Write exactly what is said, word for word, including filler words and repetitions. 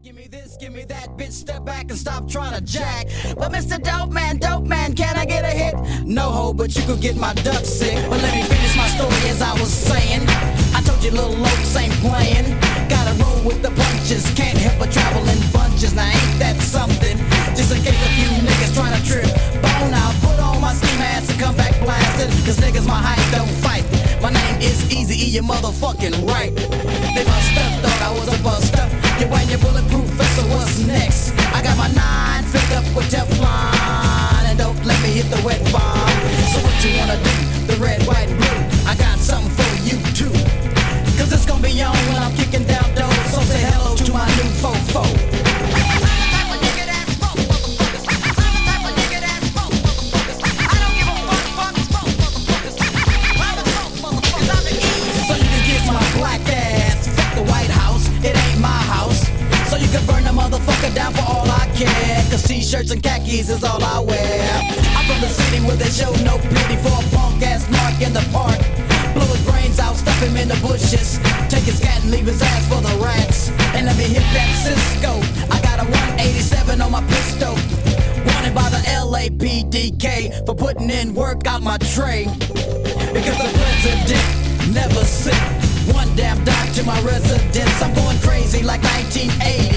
Give me this, give me that, bitch, step back and stop trying to jack. But Mister Dope Man, Dope Man, can I get a hit? No ho, but you could get my duck sick. But let me finish my story as I was saying. I told you little Lokes ain't playing. Gotta roll with the punches, can't help but travel in bunches. Now ain't that something? Just in case a few niggas trying to trip bone out, put on my ski mask and come back blasted. Cause niggas my height don't fight. My name is Eazy-E, you motherfucking right. They must have thought I was a buster. You ain't your bulletproof vest, so what's next? I got my nine filled up with Teflon, and don't let me hit the wet bomb. So what you wanna do? The red, white, and blue. I got something for you too. Cause it's gonna be on when I'm kicking down doors. So say hello to my new fofo. So you can kiss my black ass. Fuck the White House, it ain't my house. So you can burn the motherfucker down for all I care. Cause t-shirts and khakis is all I wear. I'm from the city where they show no pity for a punk ass narc in the park. Blow his brains out, stuff him in the bushes. Take his cat and leave his ass for the rats. And let me hit that Cisco. I got a one eighty-seven on my pistol. Wanted by the L A P D K for putting in work out my tray. Because the president never sick. One damn dime to my residence. I'm going crazy like nineteen eighty.